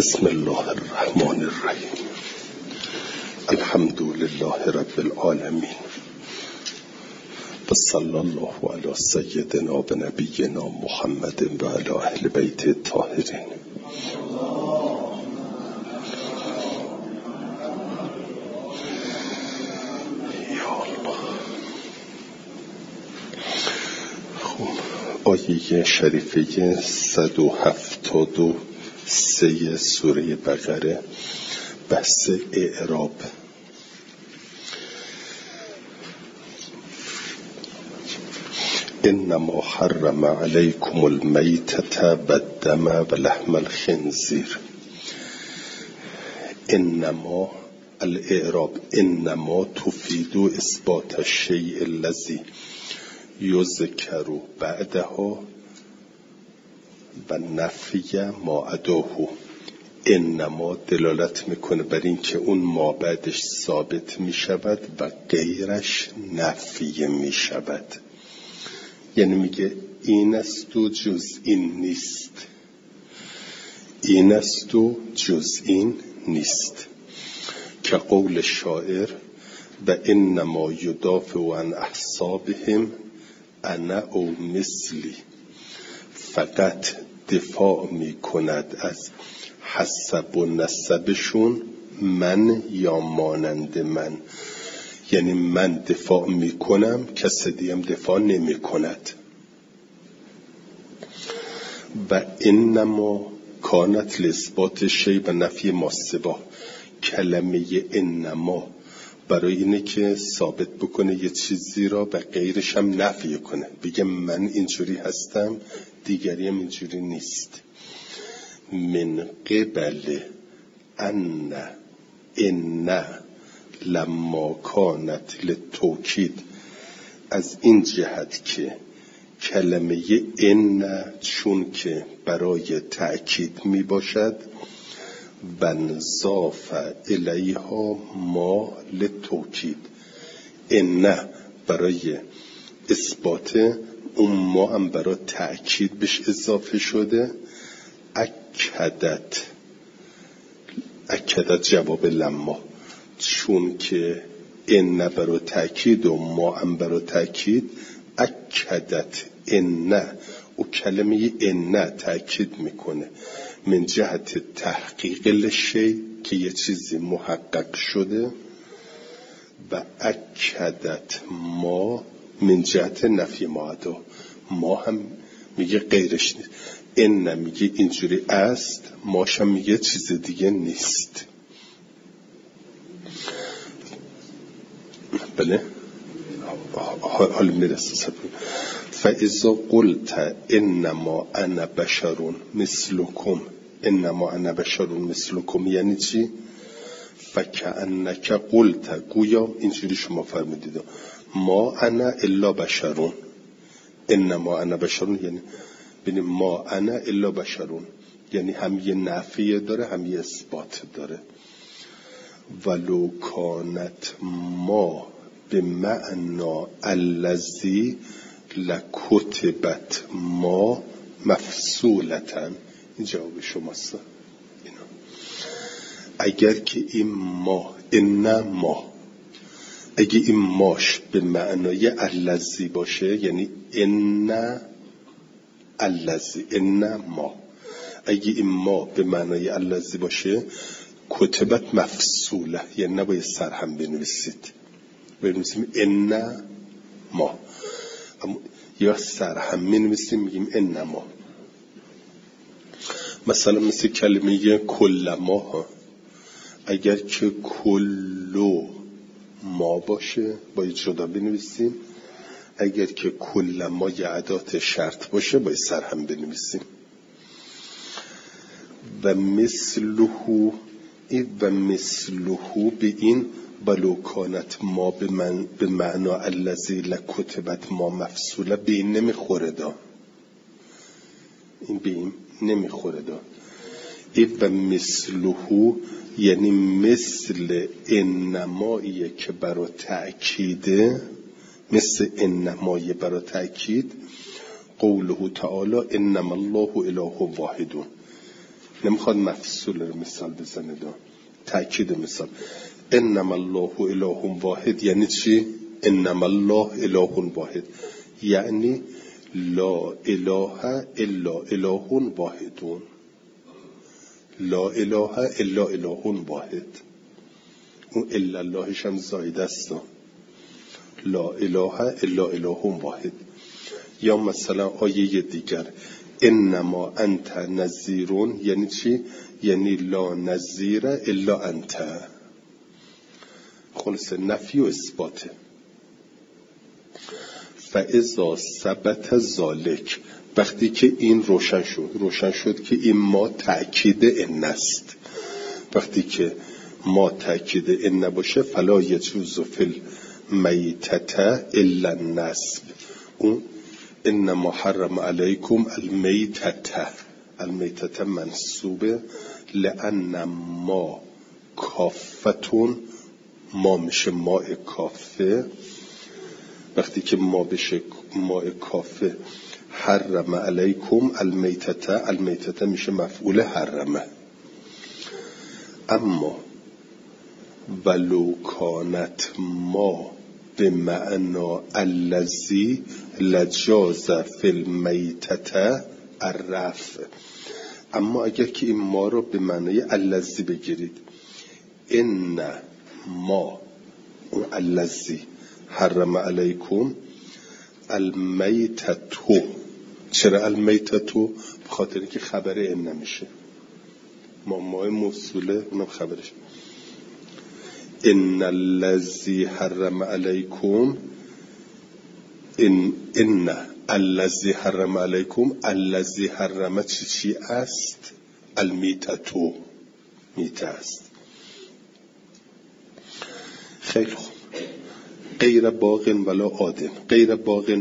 بسم الله الرحمن الرحیم. الحمد لله رب العالمین و صلی الله علی سیدنا و نبینا محمد و علی اهل بیت الطاهرین. آیه شریفه 173 سوره بقره بحث اعراب. انما حرم علیکم المیتة و الدم و لحم الخنزیر. انما الاعراب انما تفید اثبات الشیء الذی یذکر بعدها و نفی ما عداه. انما دلالت میکنه بر این که اون ما بعدش ثابت میشود و غیرش نفی میشود. یعنی میگه این است و جز این نیست، این است و جز این نیست، که قول شاعر و انما یدافع عن احسابهم انا او مثلی. فقط دفاع میکند از حسب و نسبشون من یا مانند من. یعنی من دفاع میکنم، کسی دیگه دفاع نمیکند. و انما کانت لاثبات شیء و نفی ما سوا. کلمه انما برای اینه که ثابت بکنه یه چیزی را و غیرش هم نفی کنه، بگه من اینجوری هستم دیگری هم اینجوری نیست. من قبل ان لما کانت للتوکید، از این جهت که کلمه ان چون که برای تأکید می باشد و نضاف الیها ما للتوکید. ان برای اثبات، اون ما هم برای تأکید بهش اضافه شده. اکدت جواب لما، چون که ان برای تأکید و ما هم برای تأکید. اکدت ان، او کلمه ان تأکید میکنه من جهت تحقیق لشی، که یه چیزی محقق شده. و اکدت ما من جهت نفی معدا، ما هم میگه غیرش نیست. ان میگه اینجوری است، ماش هم میگه چیز دیگه نیست. بله حال میرسه. فاذا قلت انما انا بشر مثلکم، انما انا بشر مثلکم یعنی چی؟ فکأنک قلت، گویا اینجوری شما فرمودید ما انا الا بشرون. انما انا بشرون یعنی ببینیم ما انا الا بشرون، یعنی هم یه نفی داره هم یه اثبات داره. ولو کانت ما به معنا الذی لکتبت ما مفصولتا. این جواب شماست. اگر که این ما انما، اگه این ماش به معنای الذی باشه، یعنی ان الذی ان ما، اگه این ما به معنای الذی باشه کتبت مفصوله، یعنی نباید سرهم بنویسید، بنویسیم ان ما. یا سرهم می‌نویسیم میگیم ان ما. مثلا مثل کلمه کل ما، اگر که کلو ما باشه باید جدا بنویسیم، اگر که کل ما یه ادات شرط باشه باید سرهم بنویسیم. و مثلهو به این ولو کانت ما به معنا الذی لکتبت ما مفصوله، به این نمیخوره دا، این به این نمیخوره دا. و مثلهو یعنی مثل انماییه که برای تأکیده، مثل انمایی برای تأکید. قوله تعالی انما الله اله واحد، نمیخواد مفصول رو مثال بزنه، تأکید مثال. انما الله اله واحد یعنی چی؟ انما الله اله واحد یعنی لا اله الا اله واحدون، لا اله الا اله واحد. اون الا اللهش هم زایده است، لا اله الا اله واحد. یا مثلا آیه دیگر انما انت نذیرون یعنی چی؟ یعنی لا نذیر الا انت. خلاص نفی و اثباته. فاذا ثبت ذلک، وقتی که این روشن شد که این ما تأکید ان است. وقتی که ما تأکید ان نباشه فلا یجوز فی المیتة الا النسب. اون انما حرم علیکم المیتة، المیتة منصوبه لان ما کافتون، ما میشه ماء کافه. وقتی که ما بشه ماء کافه حرم علیکم المیتة، المیتة میشه مفعول حرمه. اما ولو کانت ما به معنا الذی لجاز فی المیتة الرفع. اما اگر که این ما رو به معنای الذی بگیرید، ان ما اون الذی حرم علیکم المیتتو. چرا المیتتو؟ به خاطر اینکه خبر ان نمیشه، ما موصوله اونم خبرش. ان الذی حرم علیکم، ان الذی حرم علیکم، الذی حرم چی است؟ المیتتو، میته است. خیلی خوب. غیر باغ ولا عادن، غیر باغ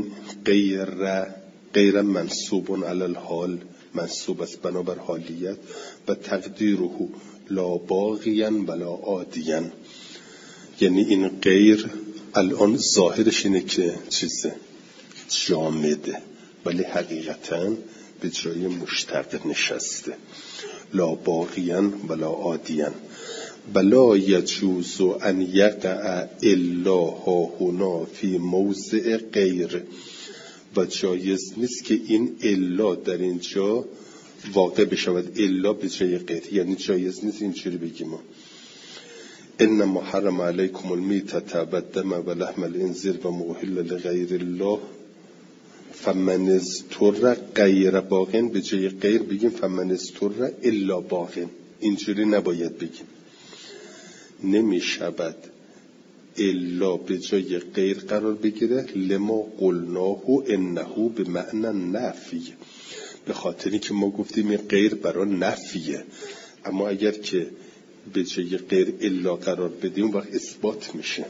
غیر منصوب علی الحال، منصوب است بنابر حالیت. و تقدیره لا باغیا ولا عادیا، یعنی این غیر الان ظاهرش اینه که چیزه جامده ولی حقیقتا به جای مشتق نشسته. لا باغیا ولا عادیا بلا یجوز ان یقع الا ها هنا فی موضع غیر. و جایز نیست که این الا در اینجا واقع بشود، الا به جای غیر. یعنی جایز نیست اینجوری بگیم انما حرم علیکم المیتة و الدم و لحم الخنزیر و ما اهل لغیر الله فمن اضطر غیر باغ، به جای غیر بگیم فمن اضطر الا باغ. اینجوری نباید بگیم، نمی شود الا به جای غیر قرار بگیره. لما قلناه انه به معنی نفی، به خاطری که ما گفتیم این غیر برای نفیه. اما اگر که به جای غیر الا قرار بدیم وقت اثبات میشه.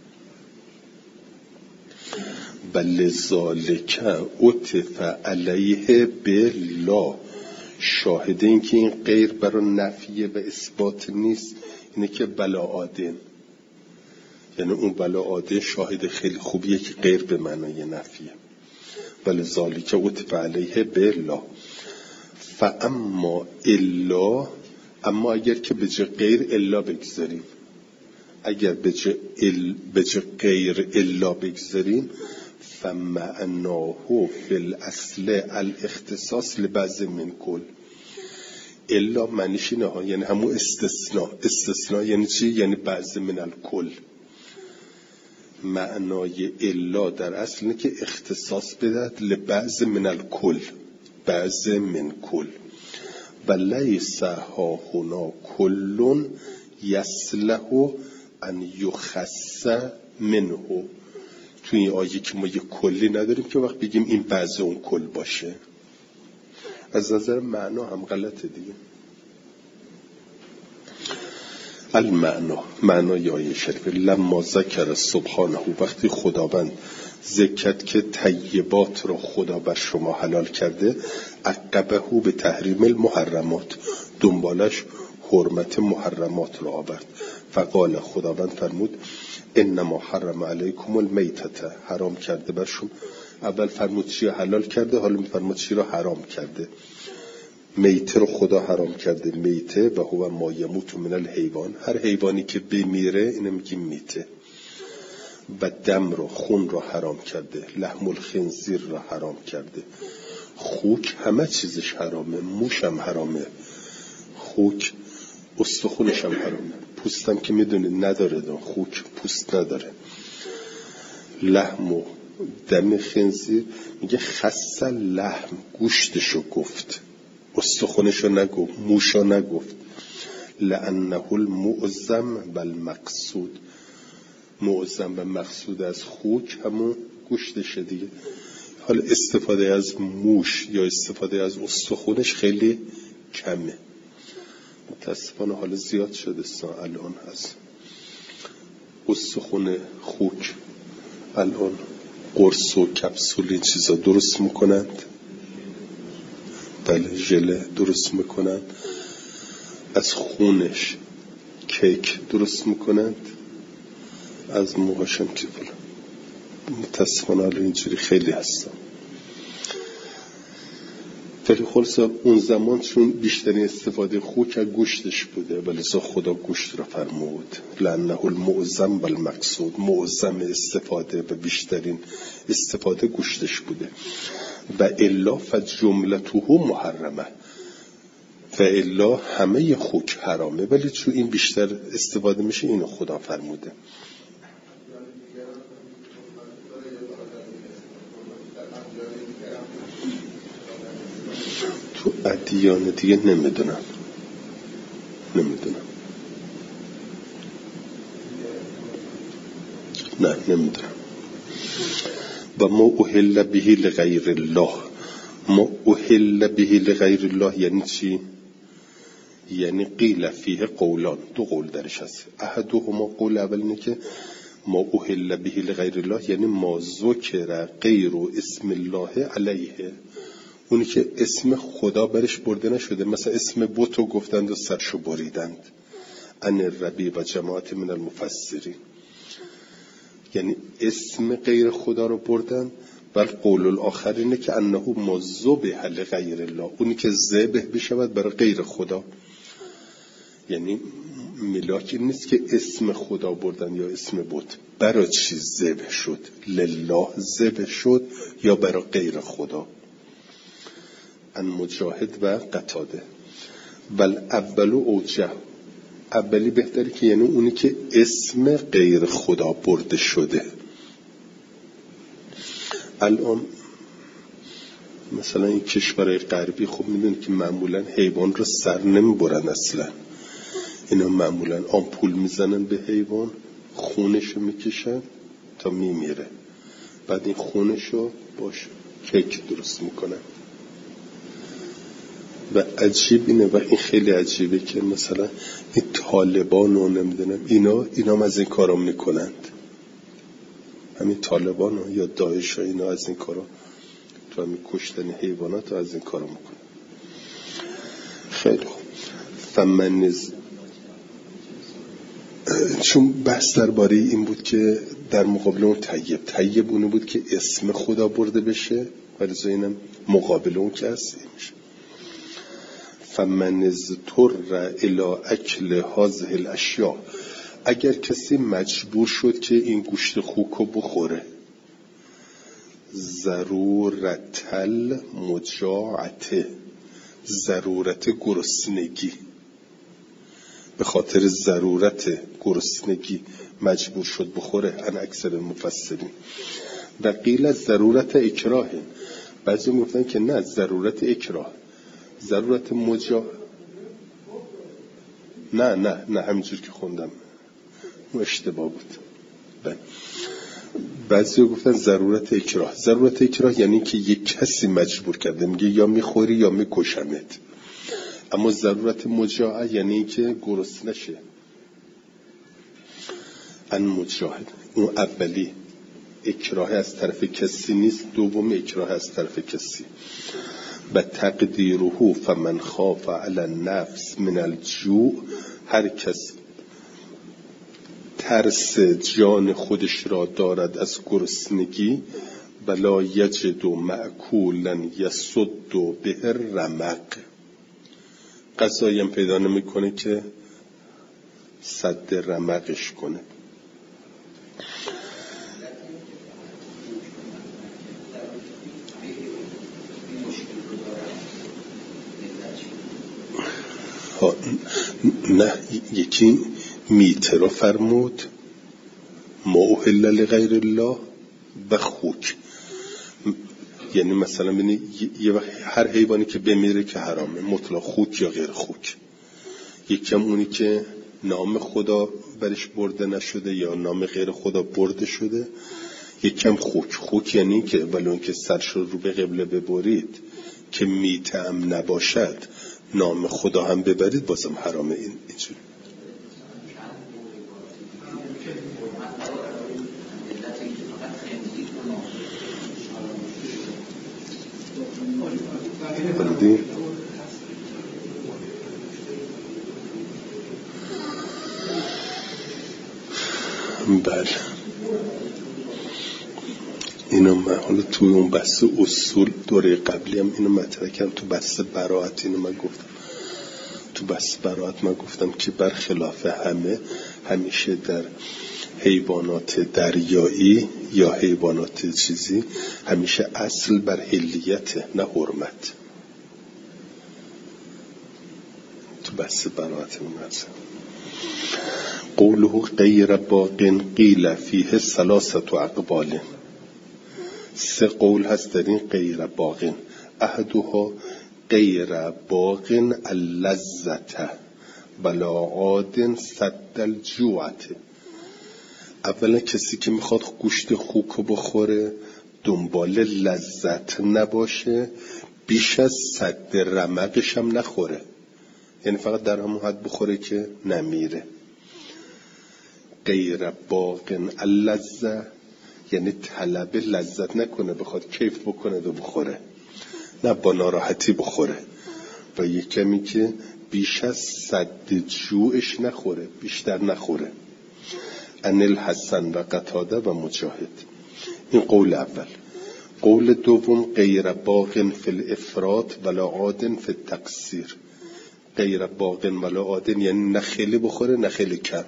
بلذالک عطف علیه بلا، شاهد این که این غیر برای نفیه و اثبات نیست اینه که بلا عادن، یعنی اون بلا عادن شاهد خیلی خوبیه که غیر به معنای نفیه. بلذالک عطف علیه بلا. فاما الا، اما اگر که به جای غیر الا بگذاریم، اگر به جای غیر الا بگذاریم فمعناه فی الاصل الاختصاص لبعض من کل. الا معنیش اینه ها، یعنی همون استثناء. استثناء یعنی چی؟ یعنی بعض من الکل. معنای الا در اصل اینه که اختصاص بدهد لبعض من الکل، بعض من کل. و لیس ها هنا کلون یصلح ان یخص منه. توی این آیه که ما یه کلی نداریم که وقت بگیم این بعض اون کل باشه. از نظر معنا هم غلطه دیگه. المعنا، معنای آیه شریفه. لما ذکر سبحانه، وقتی خداوند ذکر که طیبات را خدا بر شما حلال کرده، عقبه به تحریم المحرمات، دنبالش حرمت محرمات را آورد. فقال، خداوند فرمود انما حرم علیکم المیتة، حرام کرده بر شما. اول فرمود چی حلال کرده، حالا میفرمود چی را حرام کرده. میته رو خدا حرام کرده، میته و هو ما یموت من الحیوان، هر حیوانی که بمیره اینو میگیم میته. و دم رو، خون رو حرام کرده، لحم الخنزیر رو حرام کرده. خوک همه چیزش حرامه، موش هم حرامه، خوک استخونش هم حرامه، پوستم که میدونید نداره، خوک پوست نداره. لحم و دم خنزیر میگه خص لحم، گوشتشو گفت، استخونشو نگفت، موشو نگفت. لأنه المعظم و المقصود، معظم و مقصود از خوک همون گوشتشه دیگه. حالا استفاده از موش یا استفاده از استخونش خیلی کمه، متاسفانه حالا زیاد شده الان هست. استخون خوک الان قرص و کپسول این چیزا درست میکنند، بله ژله درست میکنند، از خونش کیک درست میکنند، از موهاشم که متاسفانه حالا اینجوری خیلی هستم. ولی خلاصه اون زمان چون بیشترین استفاده خوک از گوشتش بوده ولی خدا گوشت را فرمود. لأنه المعظم و المقصود، معظم استفاده و بیشترین استفاده گوشتش بوده. و الا فجملته محرمه، و الا همه خوک حرامه ولی چون این بیشتر استفاده میشه اینو خدا فرموده. تو ادیان دیگه نمیدونم نه نمیدونم. و ما اهل به لغیر الله، ما اهل به لغیر الله یعنی چی؟ یعنی قیل فیه قولان، دو قول درش هست. احدهما قول اول اینه که ما اهل به لغیر الله یعنی ما ذکر غیر اسم الله علیه، اونی که اسم خدا برش برده نشده، مثلا اسم بتو گفتند و سرشو بریدند. ان الربیع و جماعت من المفسرین، یعنی اسم غیر خدا رو بردن. بل قول الاخر اینه که انه ما ذبح لغیر الله، اونی که ذبح بشود برای غیر خدا. یعنی ملاک این نیست که اسم خدا بردن یا اسم بت، برای چی ذبح شد؟ لله ذبح شد یا برای غیر خدا؟ ان مجاهد و قتاده. بل اول اوجه، اولی بهتری که یعنی اونی که اسم غیر خدا برده شده. الان مثلا این کشورهای غربی خب میدونید که معمولا حیوان رو سر نمیبرن اصلا، اینا معمولا آمپول میزنن به حیوان، خونشو میکشن تا میمیره، بعد این خونشو باش کیک درست میکنن. و عجیب اینه و این خیلی عجیبه که مثلا این طالبان رو نمیدونم اینا از این کارا میکنند، همین طالبان ها یا داعش ها اینا از این کارا، تو همین کشتن حیوانات از این کارا میکنن. خیلی خوب. چون بحث درباره این بود که در مقابل اون طیب اونه بود که اسم خدا برده بشه، ولی اینم مقابل اون که هست میشه. فمن اضطر الی اکل هذه الاشیاء، اگر کسی مجبور شد که این گوشت خوکو بخوره، ضرورت المجاعته، ضرورت گرسنگی، به خاطر ضرورت گرسنگی مجبور شد بخوره، ان اکثر مفسرین. و قیل ضرورت اکراه، بعضی میگفتن که نه ضرورت اکراه، ضرورت نه همینجور که خوندم اشتباه بود. بعضی گفتن ضرورت اکراه. ضرورت اکراه یعنی که یک کسی مجبور کرده، میگه یا میخوری یا میکشمت. اما ضرورت مجاعه یعنی که گرسنه نشه. ان مجاهد، اون اولی اکراه از طرف کسی نیست، دوم اکراه از طرف کسی. و تقدیره فمن خاف علی النفس من الجوع، هر کس ترس جان خودش را دارد از گرسنگی، بلا یجد مأکولا یسد به الرمق، غذایی هم پیدا نمیکنه که سد رمقش کنه. نه، یکی میته رو فرمود ما احل لغیر الله و خوک، یعنی مثلا ببینید یه وقت هر حیوانی که بمیره که حرامه مطلق، خوک یا غیر خوک. یکم اونی که نام خدا برش برده نشده یا نام غیر خدا برده شده. یکم خوک. خوک یعنی که ولون که سرش رو به قبله ببرید که میته هم نباشد نام خدا هم ببرید بازم حرامه. اینجور بله. اینو من حالا توی اون بحث اصول دوره قبلی هم اینو مطرح کردم. تو بحث براءت اینو من گفتم. تو بحث براءت من گفتم که برخلاف همیشه در حیوانات دریایی یا حیوانات چیزی همیشه اصل بر حلیت نه حرمت. تو بحث براءت من قوله غیر باق قیل فیه ثلاثه اقوال. 3 قول هست در این غیر باق. احدها غیر باق اللذته ولا عاد سد الجوعه. اولا کسی که میخواد گوشت خوک بخوره دنبال لذت نباشه، بیش از سد رمقش هم نخوره، یعنی فقط در همون حد بخوره که نمیره. غیر باق اللذه یعنی طلب لذت نکنه، بخواد کیف بکنه و بخوره، نه با ناراحتی بخوره. و یک کمی که بیش از سد جوعش نخوره، بیشتر نخوره. ان الحسن و قتاده و مجاهد. این قول اول. قول دوم غیر باق فی الافراط ولا عاد فی التقصیر. غیر باق ولا عاد یعنی نه خیلی بخوره نه خیلی کم،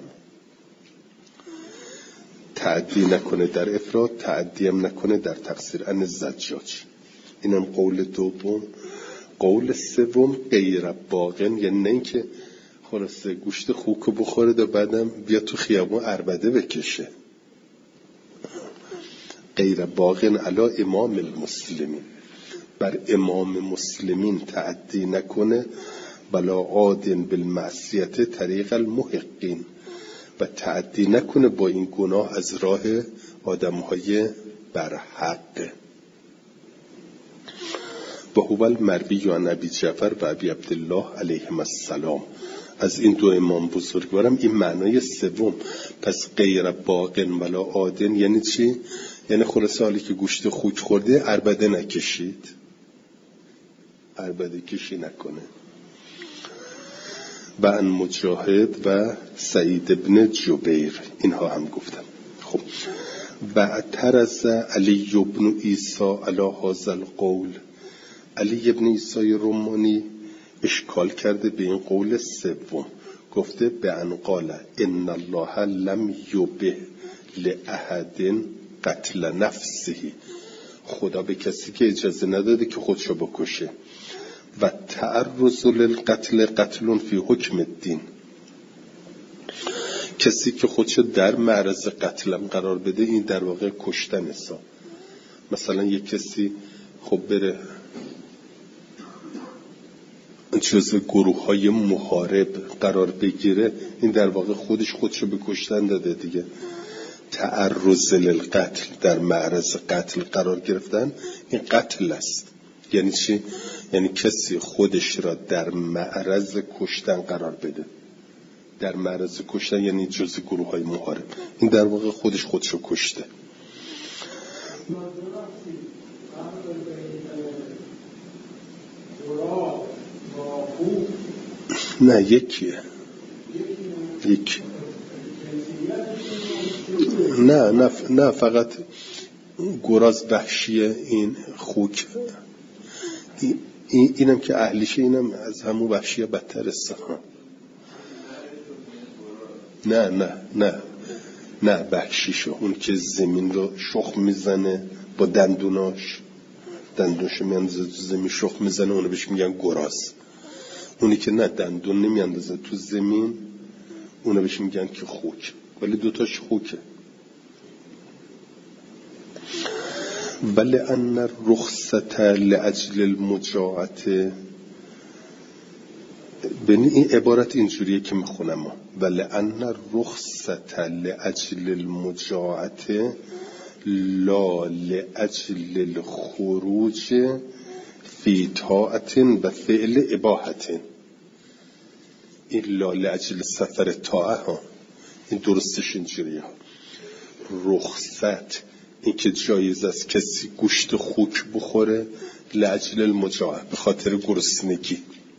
تعدی نکنه در افراط، تعدی هم نکنه در تقصیر. ان الزجاج. اینم قول دوم. قول سوم غیر باق یعنی نه اینکه خلاصه گوشت خوک بخوره و بعدم بیا تو خیابون عربده بکشه. غیر باق علی امام المسلمین، بر امام مسلمین تعدی نکنه. بلا عاد بالمعصیت طریق المحقین، و تعدی نکنه با این گناه از راه آدمهای برحق. و هو المروی عن ابی جعفر و ابی عبدالله علیهم السلام. از این 2 امام بزرگوارم این معنای سوم. پس غیر باق ولا عاد یعنی چی؟ یعنی خلاصه حالی که گوشت خوک خورده عربده نکشید، عربده کشی نکنه. و ان مجاهد و سعید ابن جبیر اینها هم گفتم. خب و اعترض علی ابن عیسی علی هذا القول. علی ابن عیسی رمانی اشکال کرده به این قول سوم. گفته به ان قال ان الله لم یبه لاحد قتل نفسه. خدا به کسی که اجازه نداده که خودشو بکشه. و تعرض للقتل قتل فی حکم الدین. کسی که خودشو در معرض قتلم قرار بده این در واقع کشتن است. مثلا یک کسی خب بره جزو گروه های محارب قرار بگیره، این در واقع خودشو به کشتن داده دیگه. تعرض للقتل، در معرض قتل قرار گرفتن، این قتل است. یعنی چی؟ یعنی کسی خودش را در معرض کشتن قرار بده. در معرض کشتن یعنی جزء گروه های محارب، این در واقع خودشو کشته. نه یکیه. نه فقط گراز وحشیه. این خوک اینم که اهلیشه، اینم از همون وحشی بدتر است. نه وحشیشه، اون که زمین رو شخم میزنه با دندوناش میاندازه تو زمین شخم میزنه، اونو بهش میگن گراز. اونی که نه دندون نمیاندازه تو زمین، اونو بهش میگن که خوک، ولی دوتاش خوکه. ولی ان رخصت لاجل المجاعت، ببین این عبارت اینجوریه که میخونم، ولی ان رخصت لاجل المجاعت لا لاجل الخروج فی طاعت و فعل اباحت. این لا لاجل سفر طاعه ها، این درستش اینجوریه ها. رخصت این که جایز است کسی گوشت خوک بخوره، لاجل المجاعه به خاطر گرسنگی.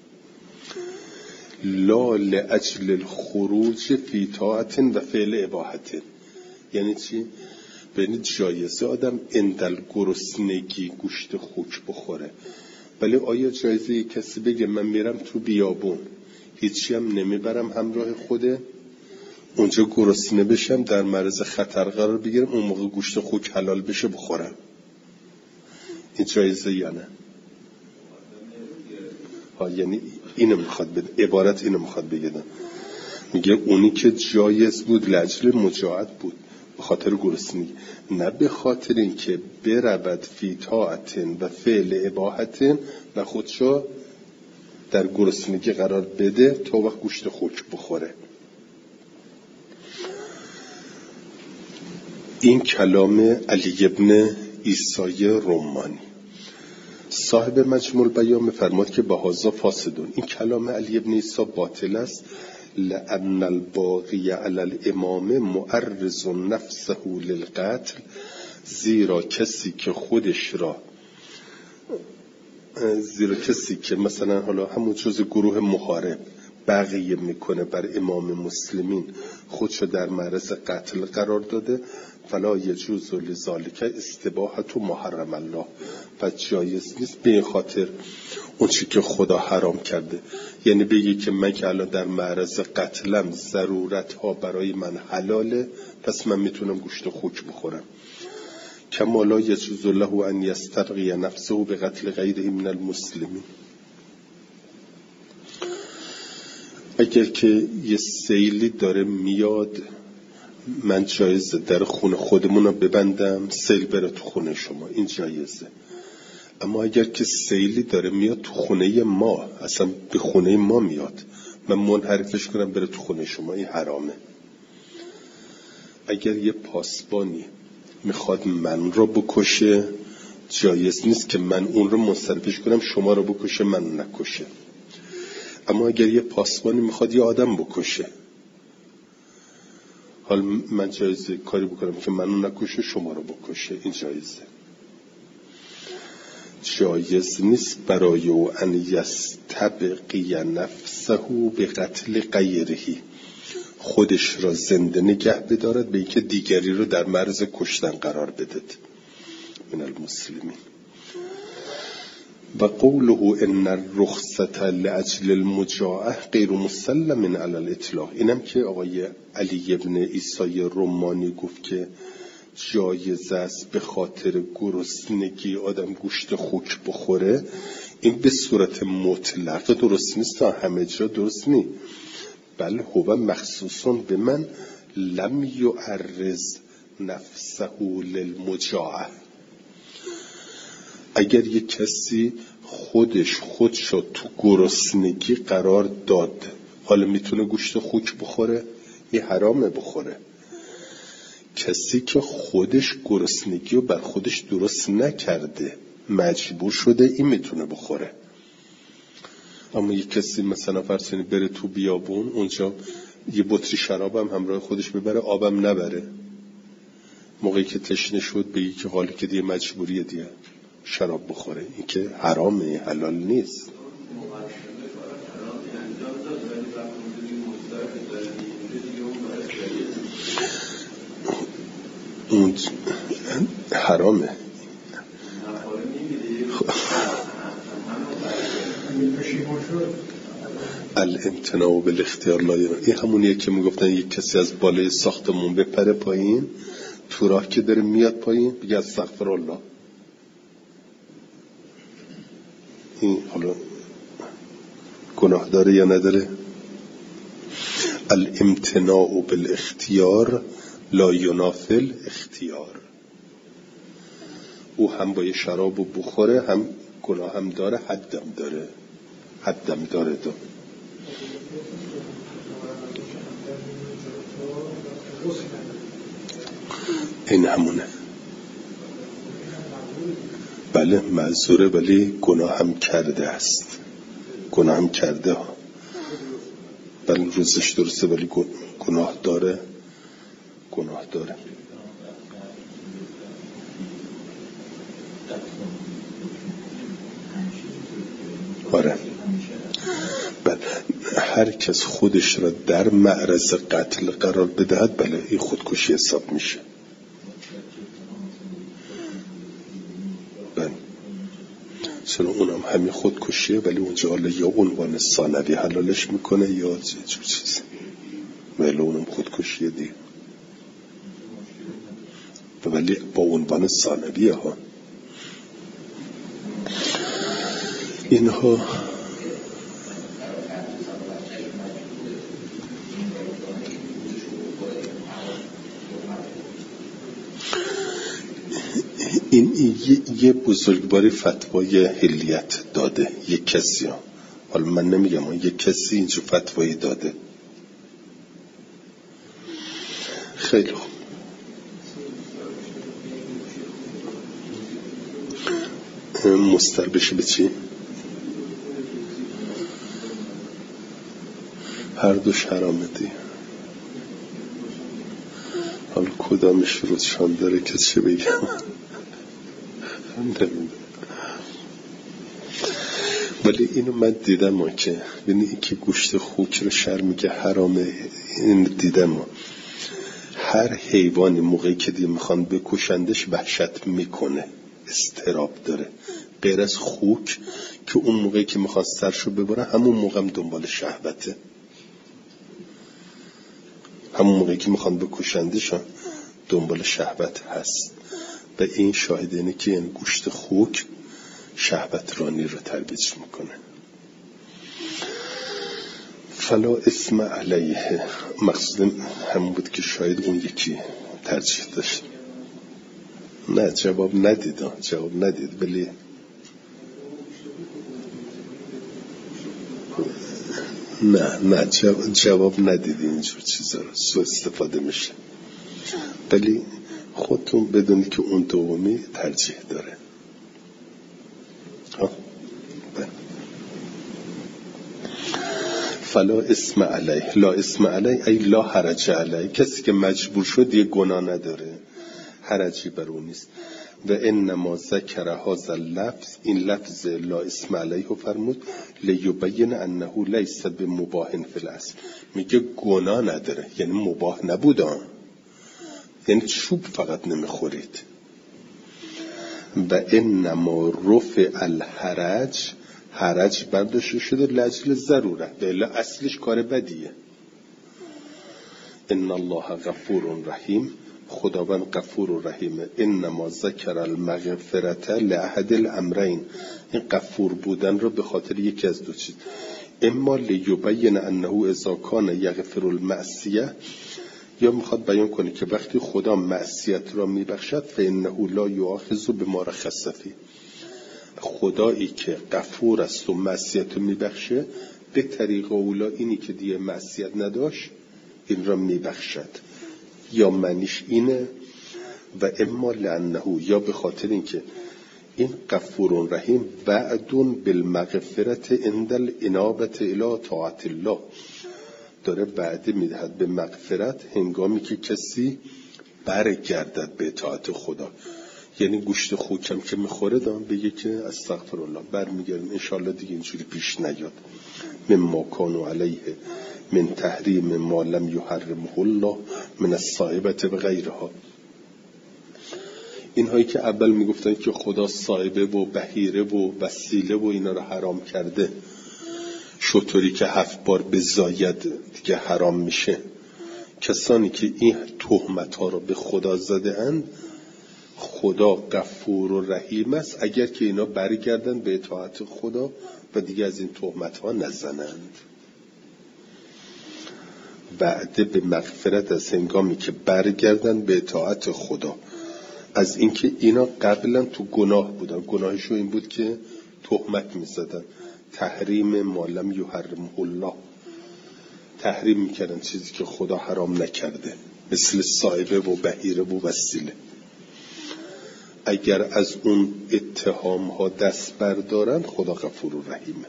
لا لاجل الخروج فی طاعت و فعل اباحت یعنی چی؟ یعنی جایزه آدم اندل گرسنگی گوشت خوک بخوره، ولی آیا جایزه کسی بگه من میرم تو بیابون هیچی هم نمیبرم همراه خوده، اونجا گرسنه بشم در معرض خطر قرار بگیرم، اون موقع گوشت خوک حلال بشه بخورم، این جایزه یا نه؟ یعنی اینو میخواد بده، عبارت اینو میخواد بگه، میگه اونی که جایز بود لاجل مجاعت بود به خاطر گرسنگی، نه به خاطر اینکه برود فی طاعت و فعل اباحت و خودشو در گرسنگی قرار بده تا وقت گوشت خوک بخوره. این کلام علی ابن عیسی رمانی صاحب مجموع البیان می‌فرماد که بهذا فاسدون، این کلام علی ابن عیسی باطل است. لأن الباغی علی الامام معرض نفسه للقتل، زیرا کسی که مثلا حالا همون جز گروه محارب بغیه میکنه بر امام مسلمین، خودشو در معرض قتل قرار داده، فلا یجوز لذالک استباحة محرم الله، پس جایز نیست به خاطر اون چی که خدا حرام کرده، یعنی بگی که من که الان در معرض قتلم ضرورت ها برای من حلاله پس من میتونم گوشت خوک بخورم. کما لا یجوز له ان یسترقی نفسه به قتل غیره من المسلمین. اگر که یه سیلی داره میاد، من جایزه در خونه خودمون رو ببندم سیل بره تو خونه شما، این جایزه. اما اگر که سیلی داره میاد تو خونه ما، اصلا به خونه ما میاد، من منحرفش کنم بره تو خونه شما، این حرامه. اگر یه پاسبانی میخواد من رو بکشه، جایز نیست که من اون رو منصرفش کنم شما رو بکشه من نکشه. اما اگر یه پاسبانی میخواد یه آدم بکشه، حال من جایزه کاری بکنم که منو نکشه شما رو بکشه، این جایزه. جایز نیست برای او ان یستبقی نفسه به قتل غیره، خودش را زنده نگه بدارد به اینکه دیگری رو در معرض کشتن قرار بدهد من المسلمین. و قوله ان الرخصة لاجل المجاعة غیر مسلم علی الاطلاق، اینم که آقای علی ابن عیسی رمانی گفت که جایز است به خاطر گرسنگی آدم گوشت خوک بخوره، این به صورت مطلق درست نیست، تا همه جا درست نیست، بل هو مخصوصون به من لم یعرض نفسه للمجاعة. اگر یک کسی خودشو تو گرسنگی قرار داد، حالا میتونه گوشت خوک بخوره، این حرامه بخوره. کسی که خودش گرسنگی رو بر خودش درست نکرده مجبور شده، این میتونه بخوره. اما یک کسی مثلا فرض کنید بره تو بیابون، اونجا یه بطری شراب هم همراه خودش ببره، آبم نبره، موقعی که تشنه شد بگی که حالا که دیگه مجبوریه دیگه شراب بخوره، این که حرامه، حلال نیست. اون حرامه. الامتناع بالاختیار لایه، این همونیه که میگفتن یک کسی از بالای ساختمون بپره پایین، تو راه که داره میاد پایین بگه استغفرالله. این حالا گناه داره یا نداره؟ الامتناع بالاختیار لا ینافی الاختیار. او هم با یه شرابو بخوره، هم گناه هم داره، حدم داره دو. این همونه. بله معذوره، ولی گناه هم کرده است، گناه هم کرده ها. بله روزش درسته ولی گناه داره. آره. بله هر کس خودش را در معرض قتل قرار بدهد، بله این خودکشی حساب میشه. بله چرا اونم همین خودکشیه، ولی اونجا حالا یا عنوان ثانوی حلالش میکنه یا چیز، ولی اونم خودکشیه دیگه، ولی با عنوان ثانویه ها. اینها این یه بزرگواری فتوای حلیت داده یک کسی ها. حالا من نمیگم یک کسی اینجا فتوایی داده. خیلی خوب. مستر بشه به چی؟ هر دوش حرامه دی. حالا کدامش روشان داره که چه بگم؟ ولی اینو من دیدم که ببینی این که گوشت خوک رو شر میگه حرامه، این دیدم هر حیوانی موقعی که دیگه میخوان بکشندش وحشت میکنه، استراب داره، غیر از خوک که اون موقعی که میخوان سرشو ببره همون موقع هم دنبال شهوته، همون موقعی که میخوان بکشندش دنبال شهوت هست. و این شاهد اینه که این گوشت خوک شهوت رانی رو ترویج میکنه. فلا اسم علیه، مقصود همون بود که شاید اون یکی ترجیح داشت. نه جواب ندید ولی نه جواب ندید. اینجور چیزا رو سوء استفاده میشه، ولی خودتون بدونید که اون دومی ترجیح داره. فلا اسم علیه، لا اسم علیه ای لا حرج علیه، کسی که مجبور شد یه گناه نداره، حرجی بر اون نیست. و انما ذکر هذا اللفظ، این لفظ لا اسم علیه رو فرمود لیبین انه لیس بمباح فی الاصل، میگه گناه نداره، یعنی مباح نبوده، یعنی چوب فقط نمیخورید. و انما رفع الحرج، حرج برداشته شده لاجل ضروره، بله اصلش کار بدیه. ان الله غفور رحیم، خداوند غفور و رحیمه. انما ذکر المغفرة لاحد الامرین، این غفور بودن رو به خاطر یکی از دو چیز، اما لیبین انه اذا کان یغفر المعصیه، یا میخواد بیان کنه که وقتی خدا معصیت را میبخشد فانه لا یؤاخذ بما رخص فیه، خدایی که غفور است و معصیت رو میبخشه به طریق اولا اینی که دیگه معصیت نداشت این را میبخشد، یا معنیش اینه. و اما لانه، یا به خاطر اینکه این غفور رحیم وعدون بالمغفرت عند الانابه الی طاعت الله، داره وعده میدهد به مغفرت هنگامی که کسی برگردد به اطاعت خدا. یعنی گوشت خوکم که میخوره دام بگه که استغفرالله، برمیگردم انشالله دیگه اینجوری پیش نیاد. مما کانوا علیه من تحریم ما لم یحرمه الله من الصائبه و غیرها، اینهایی که اول میگفتن که خدا صائبه و بحیره و وسیله و اینا رو حرام کرده، شطوری که 7 بار بزاید دیگه حرام میشه. کسانی که این تهمت ها رو به خدا زده اند، خدا غفور و رحیم است اگر که اینا برگردن به اطاعت خدا و دیگه از این تهمت ها نزنند. بعد به مغفرت از هنگامی که برگردن به اطاعت خدا، از اینکه اینا قبلا تو گناه بودن. گناهشون این بود که تهمت میزدن، تحریم ما لم یحرمه الله، تحریم میکردن چیزی که خدا حرام نکرده، مثل صائبه و بحیره و وسیله. اگر از اون اتهام ها دست بردارن، خدا غفور و رحیمه.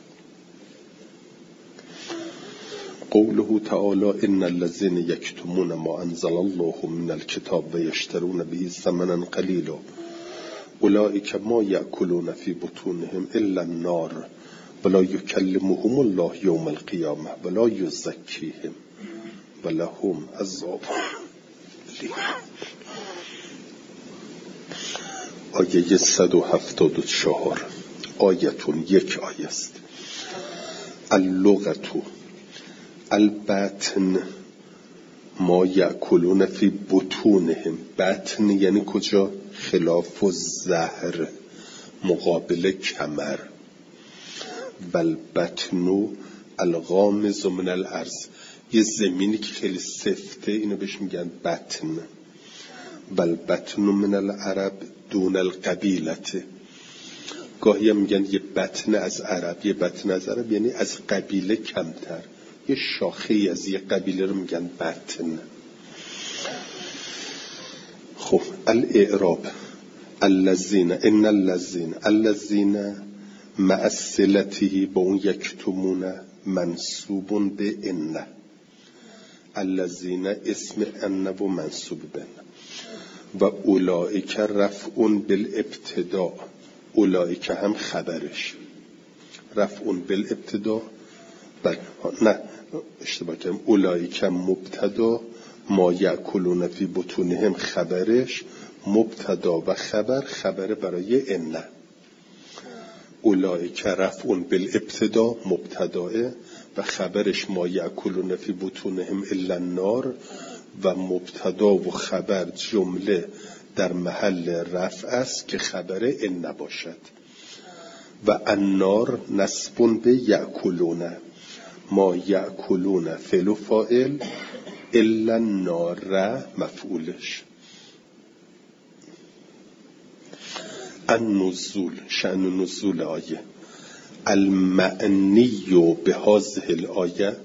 قوله تعالی ان الذين يكتمون ما انزل الله من الكتاب ويشترون به ثمنا قليلا اولئك ما يأكلون في بطونهم الا النار ولا يكلمهم الله يوم القيامة ولا يزكيهم ولهم عذاب أليم. آیه 174 آیتون، یک آیه است. اللغتو البطن ما یأکلون فی بطونهم. بطن یعنی کجا؟ خلاف و ظهر، مقابل کمر. بل بطنو الغامض من الارض، یه زمینی که خیلی سفته اینو بهش میگن بطن. بل بطنو من العرب دون القبیلته. گاهی هم میگن یه بطن از عرب. یه بطن از عرب یعنی از قبیله کمتر، یه شاخه از یه قبیله رو میگن بطن. خب الاعراب الذین ان الذین مع صلته با اون یکتمون منصوب به ان. الذین اسم ان و منصوب به ان. و اولئک رفع بالابتداء. اولئک هم خبرش رفع بالابتداء. نه اشتباه کردم، اولئک مبتدا، ما یأکلون فی بطونهم خبرش، مبتدا و خبر برای ان. اولئک رفع بالابتدا مبتداه و خبرش ما یأکلون فی بطونهم الا النار، و مبتدا و خبر جمله در محل رفع است که خبر ان باشد. و النار نصب به یأکلون، ما یأکلون فعل و فاعل، الا النار مفعولش. النزول شأن نزول آیه. المعنی به هذه الآیه،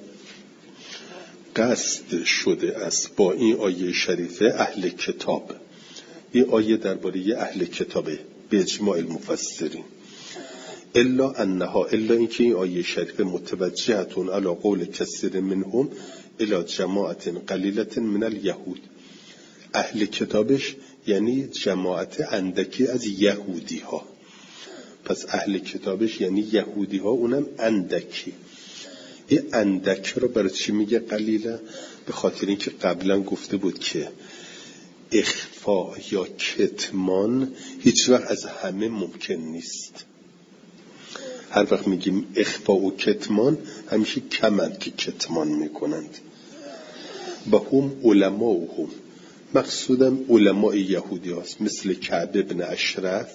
قصد شده است با این آیه شریفه اهل کتاب. این آیه درباره اهل کتابه به اجماع المفسرین. الا انها، الا اینکه این آیه شریفه متوجهتون علی قول کثیر منهم الی جماعت قلیلة من الیهود. اهل کتابش یعنی جماعت اندکی از یهودی ها. پس اهل کتابش یعنی یهودی ها، اونم اندکی. این اندک رو برای چی میگه قلیله؟ به خاطر اینکه قبلا گفته بود که اخفا یا کتمان هیچ وقت از همه ممکن نیست. هر وقت میگیم اخفا و کتمان همیشه کمند که کتمان میکنند. و هم علماء هم، مقصودم علماء یهودی هاست، مثل کعب ابن اشرف،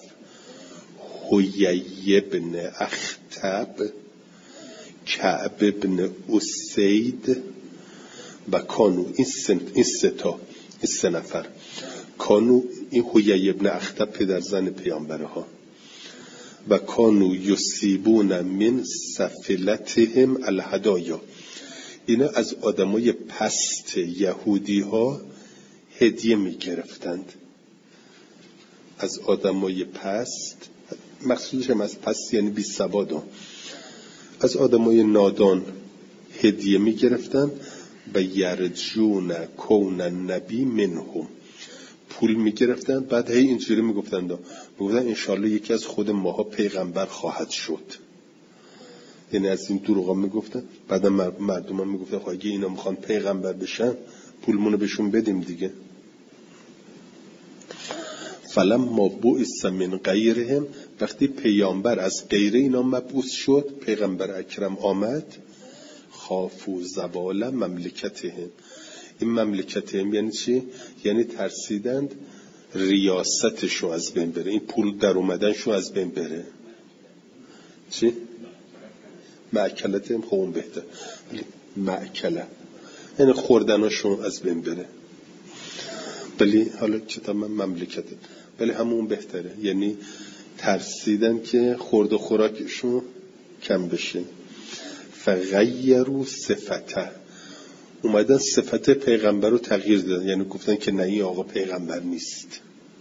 حیی ابن اخطب، کعب ابن اسید و کانو. این سه نفر کانو، این حیی ابن اخطب پدر زن پیامبره ها. و کانو یصیبون من سفلتهم الهدایا، اینا از آدمای پست یهودی ها هدیه می گرفتند. از آدمای پست، مقصودش هم از پست یعنی بی سواد، از آدمای نادان هدیه می گرفتند. و یرجون کون النبی منهم، پول می گرفتن. بعد هی اینجوری می گفتن انشالله یکی از خود ماها پیغمبر خواهد شد. یعنی از این دروغا می گفتن. بعد مردم هم می گفتن اگه اینا میخوان پیغمبر بشن پولمونو بهشون بدیم دیگه. فلما بعث من غیرهم، وقتی پیامبر از غیر اینا مبعوث شد، پیغمبر اکرم آمد، خافوا زوال مملکتهم. این مملکتهم یعنی چی؟ یعنی ترسیدند ریاستشو از بین بره، این پول در اومدنشو از بین بره. چی؟ مأکلتهم، خب اون بهتر، مأکله یعنی خوردناشون از بین بره. ولی حالا کتاب من مملکته، ولی همون بهتره، یعنی ترسیدن که خورد و خوراکشون کم بشه. فغیروا صفته، اومدن صفت پیغمبر رو تغییر دادن، یعنی گفتن که نه این آقا پیغمبر نیست،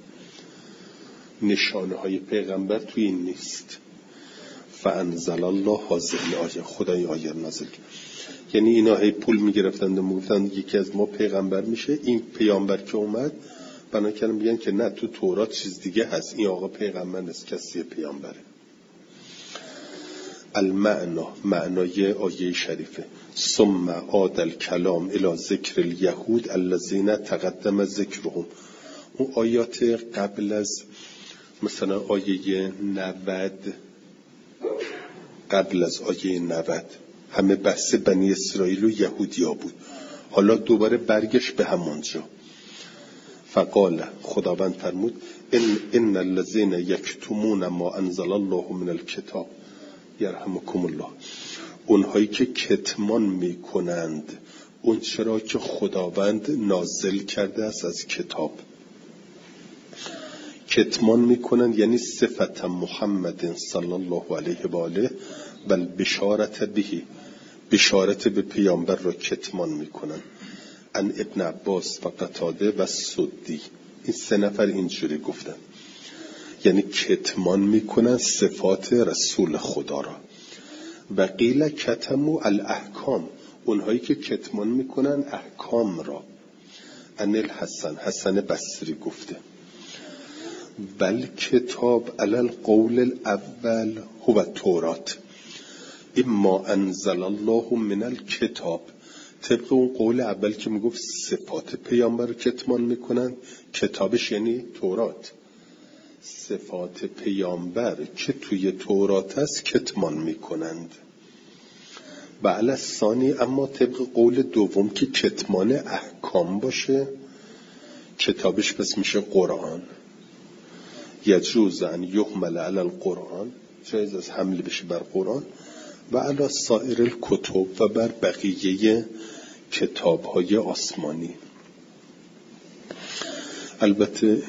نشانه های پیغمبر توی این نیست. فانزل الله هذه الآیه، خدای آیه نازل کرد. یعنی اینا هی پول میگرفتند و میگفتند یکی از ما پیغمبر میشه. این پیامبر که اومد بنا کردن بیان که نه، تو تورات چیز دیگه هست، این آقا پیغمبر نیست، کسی پیامبره. المعنا، معنای آیه شریفه. ثم عاد الکلام الی ذکر الیهود الذین تقدم ذکرهم. اون آیات قبل از مثلا آیه 90، قبل از آیه 90 همه بحث بنی اسرائیل و یهودیا بود. حالا دوباره برگشت به همونجا. فقال، خداوند فرمود ان الذين یکتمون ما انزل الله من الکتاب یرحمکم الله، اونهایی که کتمان میکنند اون چرا که خداوند نازل کرده است از کتاب. کتمان میکنند یعنی صفت محمد صلی الله علیه و آله و البشارت به، بشارت به پیامبر را کتمان میکنند. ان ابن عباس و قتاده و سدی، این سه نفر اینجوری گفتن، یعنی کتمان میکنن صفات رسول خدا را. و قیل کتموا الاحکام، اونهایی که کتمان میکنن احکام را. ان الحسن، حسن بصری گفته بل کتاب علی القول الاول هو تورات اما انزل الله من الکتاب، طبق اون قول اول که میگفت صفات پیامبر رو کتمان میکنن، کتابش یعنی تورات، صفات پیامبر که توی تورات است کتمان میکنند. و علی الثانی، اما طبق قول دوم که کتمان احکام باشه، کتابش پس میشه قرآن. یجوز ان یحمل علی القرآن، جایز از حمل بشه بر قرآن، و علی سایر الکتب، و بر بقیه کتاب‌های آسمانی. البته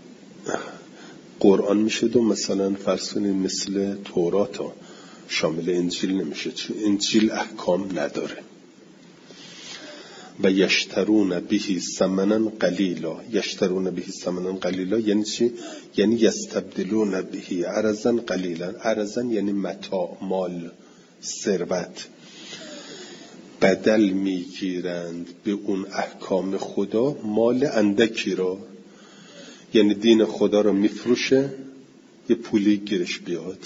قرآن میشه دو، مثلا فرض کنید مثل تورات ها شامل انجیل نمیشه، چون انجیل احکام نداره. و یشترون بهی ثمنا قلیلا، یشترون بهی ثمنا قلیلا یعنی چی؟ یعنی یستبدلون بهی عرضا قلیلا، عرضا یعنی متاع، مال، ثروت، بدل میگیرند به اون احکام خدا مال اندکی را، یعنی دین خدا را میفروشه یه پولی گیرش بیاد.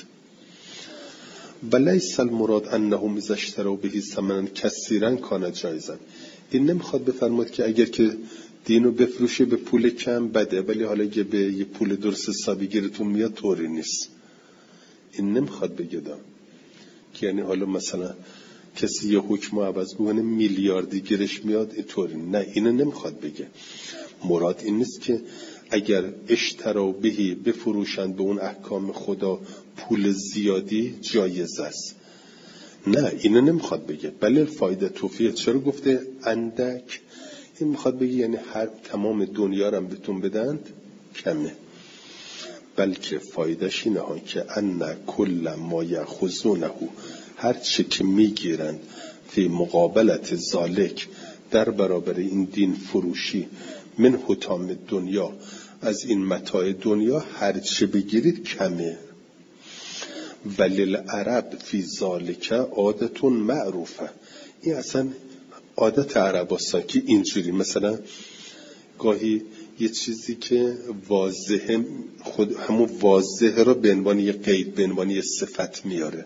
ولیس المراد انهم اذا اشتروا به ثمنا کثیرا کان جایزا، این نمیخواد بفرماد که اگر که دینو بفروشه به پول کم بده، ولی حالا که به یه پول درست حسابی گیرتون میاد طوری نیست. این نمیخواد بگه که یعنی حالا مثلا کسی یه حکم عوض بکنه میلیاردی گیرش میاد اینطوری، نه، اینو نمیخواد بگه. مراد این نیست که اگر اشترا بهی بفروشند به اون احکام خدا پول زیادی جایز است، نه، اینو نمیخواد بگه. بله الفایده توفیه، چرا گفته اندک؟ این میخواد بگه یعنی هر تمام دنیا رو هم بهتون بدند کمه، بلکه فایدهش اینه ها که ان کل ما یاخذونه، هر چه که میگیرند فی مقابلت ذالک، در برابر این دین فروشی، من حطام دنیا، از این متاع دنیا هر چه بگیرید کمه. وللعرب فی ذالک عادتون معروفه، این اصلا عادت عرب هستن که اینجوری، مثلا گاهی یه چیزی که واضحه، خود همون واضحه را به عنوان یه قید، به عنوان یه صفت میاره.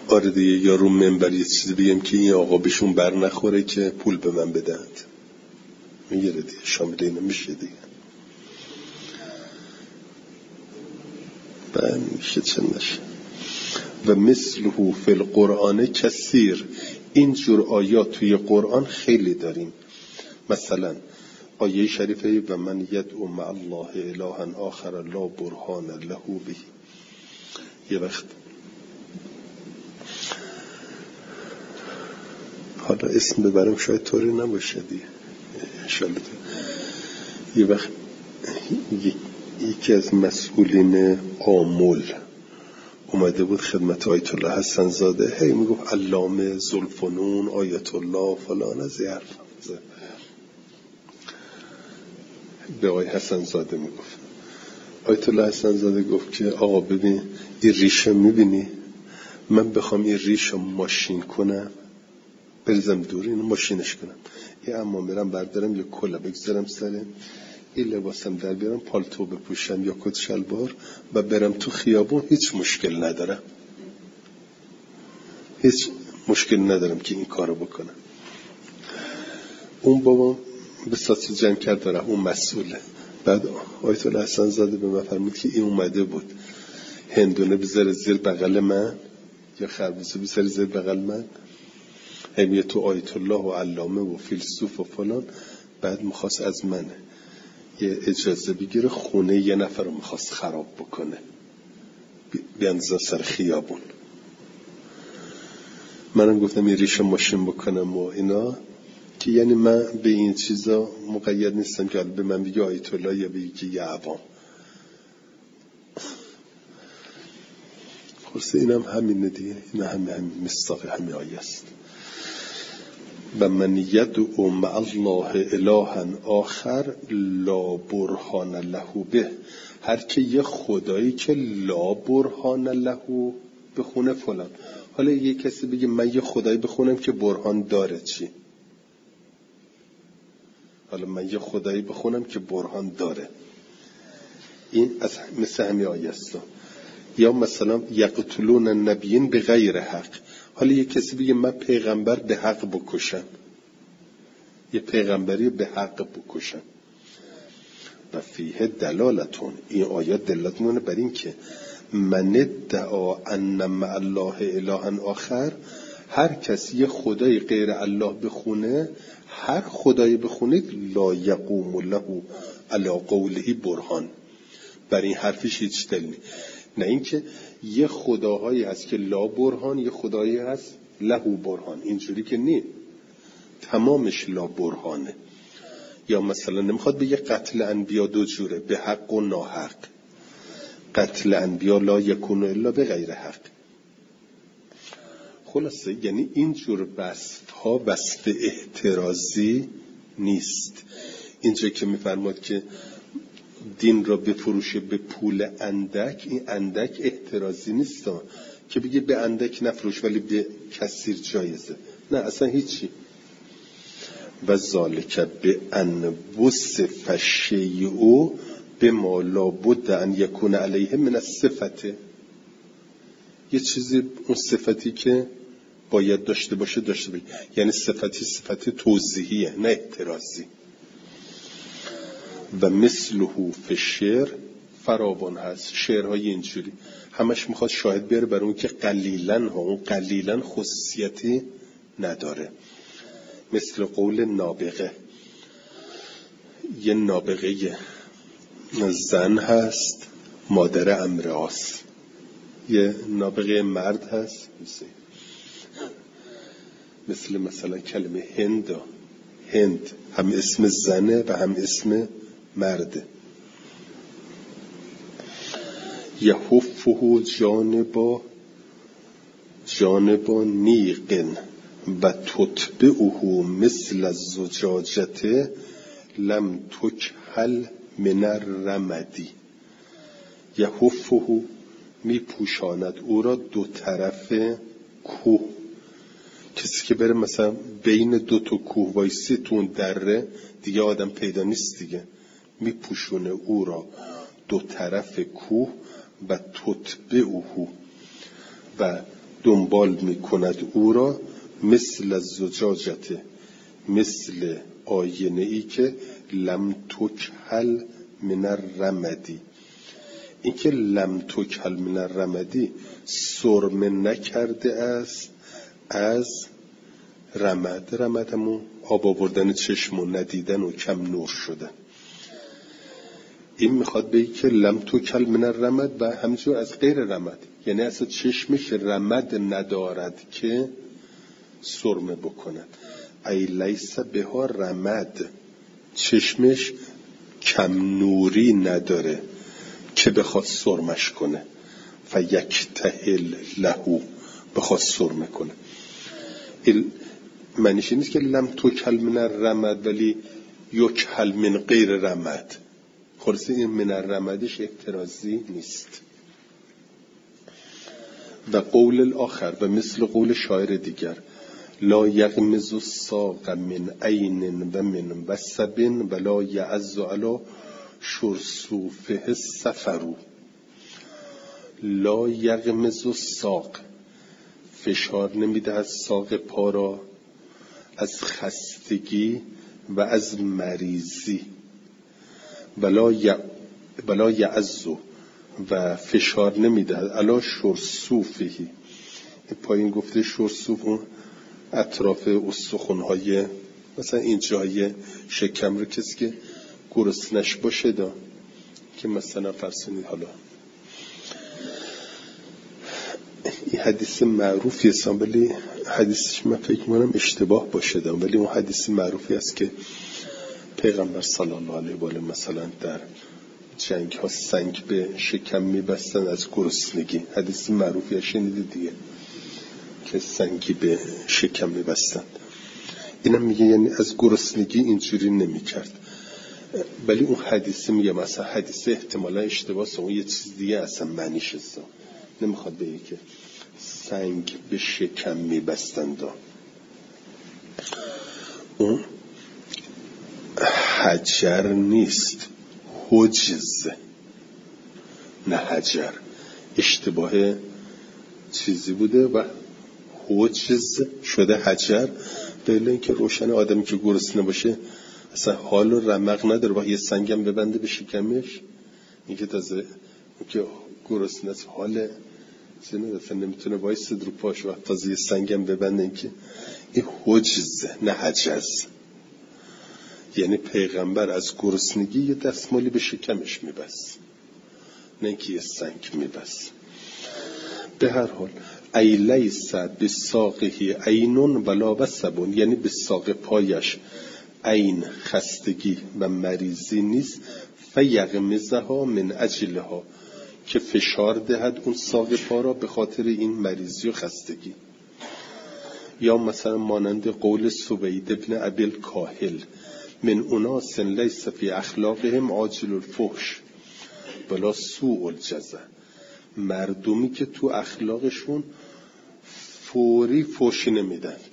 آره دیگه، یا رو منبر یه چیزی بگم که این آقا بهشون بر نخوره که پول به من بدهد، میگیره دیگه، شامل اینو میشه دیگه. میشه چه نشه. و مثله فی القرآن کثیر، این جور آیات توی قرآن خیلی داریم. مثلا آیه شریفه و من یدعو مع الله الها آخر لا برهان له به. یه وقت حالا اسم ببرم شاید طوری نباشه دیگه انشالله. یه وقت یکی از مسئولین آمول اومده بود خدمت آیت الله حسن زاده، هی میگفت علامه ذوالفنون آیت الله فلان، از یه حرف به آقای حسن زاده میگفت. آیت الله حسن زاده گفت که آقا ببین این ریشه میبینی، من بخوام این ریشه ماشین کنم بریزم دور اینو ماشینش کنم، یه امامرم بردارم یه کلا بگذارم سرم، این لباسم در بیارم پالتو بپوشم یا کت شلوار و برم تو خیابون، هیچ مشکل ندارم، هیچ مشکل ندارم که این کارو بکنم. اون بابا به ساسی جمع کرد داره اون مسئوله. بعد آیت الله حسن زاده به من فرمود که این اومده بود هندونه بذاره زیر بغل من یا خربزه بذاره زیر بغل من، همیه تو آیت الله و علامه و فیلسوف و فلان، بعد میخواست از من یه اجازه بگیره خونه یه نفر رو میخواست خراب بکنه بیاندازن سر خیابون. منم گفتم یه ریشه ماشین بکنم و اینا، که یعنی من به این چیزا مقید نیستم که به من بگه آیت الله یا بگه که یه عوام. خلاصه اینم همینه دیگه، این همین مصداق همین آیه است. و من یدعو مع الله الها آخر لا برهان له به، هر که یه خدایی که لا برهان له بخونه فلان. حالا یه کسی بگه من یه خدایی بخونم که برهان داره، چی؟ حالا من یه خدایی بخونم که برهان داره، این از مثل همین آیه است. یا مثلا یقتلون النبیین بغیر حق، حالا یه کسی بگه من پیغمبر به حق بکشم، یه پیغمبری به حق بکشم. و فیه دلالتون، این آیات دلالت میکنه بر این که من ادعا ان مع الله الها آخر، هر کسی یه خدای غیر الله بخونه، هر خدایی بخونید لا یقوم له علی قوله برهان، بر این حرفش هیچ دلیلی نه. این که یه خداهایی هست که لا برهان، یه خدایی هست له برهان، اینجوری که نی، تمامش لا برهانه. یا مثلا نمیخواد بگه قتل انبیا دو جوره، به حق و ناحق. قتل انبیا لا یکون الا به غیر حق. خلاصه یعنی این جور وصف ها وصف احترازی نیست. اینجا که میفرماد که دین را بفروشه به پول اندک، این اندک احترازی نیست که بگه به اندک نفروش ولی به کثیر جایزه، نه اصلا هیچی. و ذالک به ان وصف الشیء بما لا بد ان یکون علیه من الصفته، یه چیزی اون صفتی که باید داشته باشه داشته باشه، یعنی صفت توضیحیه نه احترازی. و مثله فی الشعر فراوان هست، شعرهای اینجوری همش میخواد شاهد بیاره برای اون که قلیلن ها، اون قلیلن خصوصیتی نداره. مثل قول نابغه، یه نابغه زن هست مادر امرآس، یه نابغه مرد هست مثلا کلمه هند هم اسم زنه و هم اسم مرده. یحفه جانبا نیقن و تتبعه مثل الزجاجته لم تکحل من الرمدی. یحفه می پوشاند او را دو طرف کوه، کسی که بره مثلا بین دو تا کوه وایسی تو اون دره دیگه آدم پیدا نیست دیگه، می پوشونه او را دو طرف کوه و تتبعه و دنبال میکند او را مثل زجاجته، مثل آینه ای که لم تکحل من الرمدی. این که لم تکحل من الرمدی سرمه نکرده است از رمد. رمد همون آب آوردن چشم و ندیدن و کم نور شدن. این میخواد بگه که لم تکحل من الرمد و همینجور از غیر رمد، یعنی اصلا چشمش رمد ندارد که سرمه بکند. ای لیس بها رمد، چشمش کم نوری نداره که بخواد سرمش کنه. فیکتحل لهو، بخواد سرمه کنه. معنیش نیست که لم تکحل من الرمد ولی یکحل من غیر رمد. خلاصه این من الرمدش اعتراضی نیست. و قول الاخر، و مثل قول شاعر دیگر، لا یغمز الساق من عین و من وسب ولا یعز علی شرصوفه السفر. لا یغمز الساق، فشار نمیده از ساق پا را از خستگی و از مریضی. ولا یعز، و فشار نمیده علی شرصوفه. پایین گفته شرصوف اون اطراف استخوان‌های مثلا این جای شکم رو کسی که گرسنش باشه که مثلا فرسونید. حالا این حدیث معروفی است ولی حدیثش من فکر می‌کنم اشتباه باشه ولی اون حدیث معروفی است که پیغمبر صلی الله علیه و آله مثلا در جنگ ها سنگ به شکم میبستن از گرسنگی. حدیث معروفی شنیدید دیگه که سنگی به شکم میبستن. اینم میگه یعنی از گرسنگی اینجوری نمیکرد. ولی اون حدیث میگه مثلا حدیث احتمالا اشتباهه، اون یه چیز دیگه اصلا معنیش است. نمیخواد بگه که سنگ به شکم میبستن. اون حجر نیست، حجز، نه حجر. اشتباه چیزی بوده و حجز شده حجر. دلیل اینکه روشن آدمی که گرسنه باشه اصلا حال و رمق نداره با یه سنگم ببنده به شکمش. این که تازه که گرسنه است حال زنه اصلا نمیتونه وایسد رو پاش و تازه یه سنگم ببنده. این که این حجز نه حجز. یعنی پیغمبر از گرسنگی یه دستمالی به شکمش میبست، نه اینکه یه سنگ میبست. به هر حال ای لیس بساقه عین ولا وسب، یعنی به ساق پایش عین خستگی و مریضی نیست. فیغمزها من اجلها، که فشار دهد اون ساق پا را به خاطر این مریضی و خستگی. یا مثلا مانند قول سوید ابن ابی الکاهل من اناس لیس فی اخلاقهم عاجل الفحش بلا سوء الجزع، مردمی که تو اخلاقشون فوری فحش نمیدند،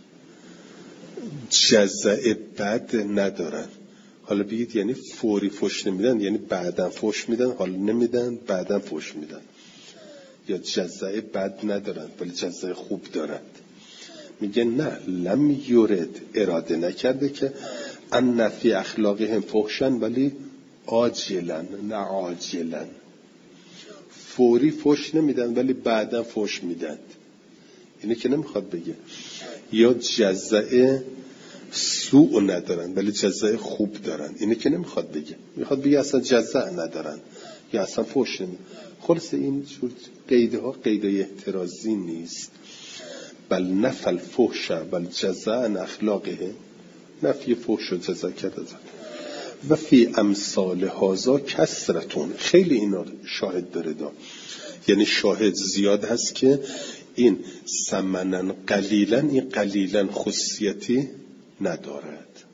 جزع بد ندارن. حالا بگید یعنی فوری فحش نمیدن یعنی بعداً فحش میدن، حالا نمیدن بعداً فحش میدن. یا جزع بد ندارن ولی جزع خوب دارند. میگه نه، لم یورد، اراده نکرده که ان نفی اخلاقهم فحشن ولی عاجلن نه عاجلن. فوری فحش نمیدن ولی بعدا فحش میدن. اینه که نمیخواد بگه. یا جزع سوء ندارن ولی جزع خوب دارن. اینه که نمیخواد بگه. میخواد بگه اصلا جزع ندارن یا اصلا فحش نمیدن. خلاص این جور قیدها قیدای احترازی نیست. بل نفی الفحش بل جزع عن اخلاقه، نفی فحش و جزع کرده. و فی امثال هذا کثرتون، خیلی اینا شاهد داره یعنی شاهد زیاد هست که این ثمنن قلیلا، این قلیلا خصوصیتی ندارد.